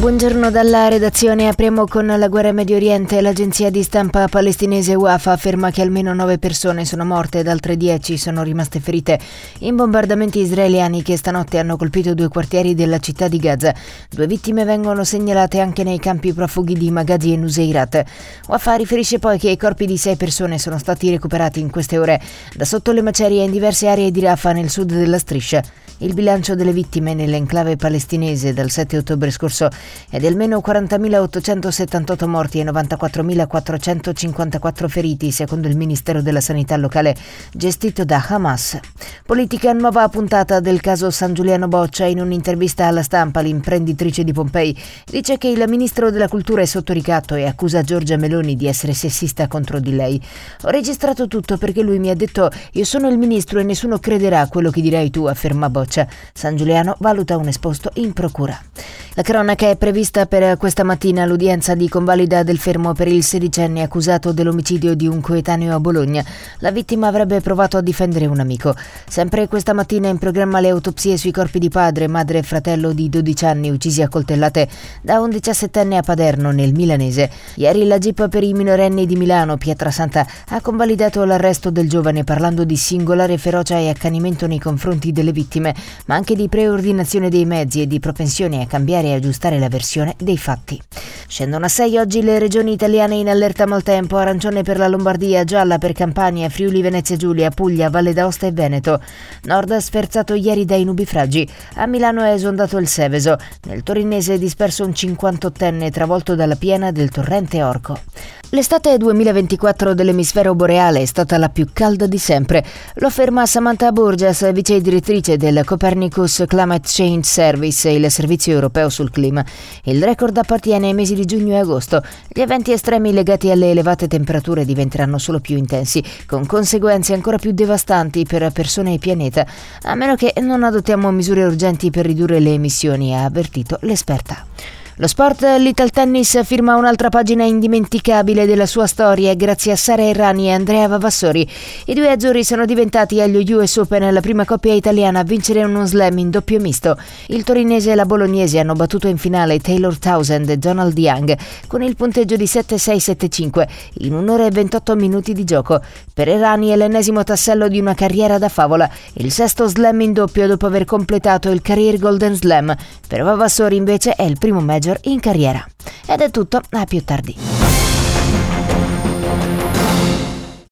Buongiorno dalla redazione. Apriamo con la guerra in Medio Oriente. L'agenzia di stampa palestinese Wafa afferma che almeno 9 persone sono morte ed altre 10 sono rimaste ferite in bombardamenti israeliani che stanotte hanno colpito 2 quartieri della città di Gaza. 2 vittime vengono segnalate anche nei campi profughi di Magadi e Nuseirat. Wafa riferisce poi che i corpi di 6 persone sono stati recuperati in queste ore da sotto le macerie in diverse aree di Rafah nel sud della striscia. Il bilancio delle vittime nell'enclave palestinese dal 7 ottobre scorso è di almeno 40.878 morti e 94.454 feriti, secondo il Ministero della Sanità locale gestito da Hamas. Politica: nuova puntata del caso San Giuliano Boccia. In un'intervista alla stampa, l'imprenditrice di Pompei dice che il ministro della cultura è sotto ricatto e accusa Giorgia Meloni di essere sessista contro di lei. Ho registrato tutto perché lui mi ha detto: io sono il ministro e nessuno crederà a quello che dirai tu, afferma Boccia. San Giuliano valuta un esposto in procura. La cronaca: è prevista per questa mattina l'udienza di convalida del fermo per il 16enne accusato dell'omicidio di un coetaneo a Bologna. La vittima avrebbe provato a difendere un amico. Sempre questa mattina in programma le autopsie sui corpi di padre, madre e fratello di 12 anni uccisi a coltellate da un 17enne a Paderno, nel milanese. Ieri la GIP per i minorenni di Milano, Pietrasanta, ha convalidato l'arresto del giovane parlando di singolare ferocia e accanimento nei confronti delle vittime, ma anche di preordinazione dei mezzi e di propensione a cambiare e aggiustare la versione dei fatti. Scendono a 6 oggi le regioni italiane in allerta maltempo: arancione per la Lombardia, gialla per Campania, Friuli Venezia Giulia, Puglia, Valle d'Aosta e Veneto. Nord sferzato ieri dai nubifragi. A Milano è esondato il Seveso. Nel torinese è disperso un 58enne travolto dalla piena del torrente Orco. L'estate 2024 dell'emisfero boreale è stata la più calda di sempre. Lo afferma Samantha Burgess, vice direttrice del Copernicus Climate Change Service, il servizio europeo sul clima. Il record appartiene ai mesi di giugno e agosto. Gli eventi estremi legati alle elevate temperature diventeranno solo più intensi, con conseguenze ancora più devastanti per persone e pianeta, a meno che non adottiamo misure urgenti per ridurre le emissioni, ha avvertito l'esperta. Lo sport: l'Italtennis firma un'altra pagina indimenticabile della sua storia grazie a Sara Errani e Andrea Vavassori. I 2 azzurri sono diventati agli US Open la prima coppia italiana a vincere uno slam in doppio misto. Il torinese e la bolognese hanno battuto in finale Taylor Townsend e Donald Young con il punteggio di 7-6-7-5 in 1 ora e 28 minuti di gioco. Per Errani è l'ennesimo tassello di una carriera da favola, il 6º slam in doppio dopo aver completato il Career Golden Slam. Per Vavassori invece è il primo major in carriera. Ed è tutto, a più tardi.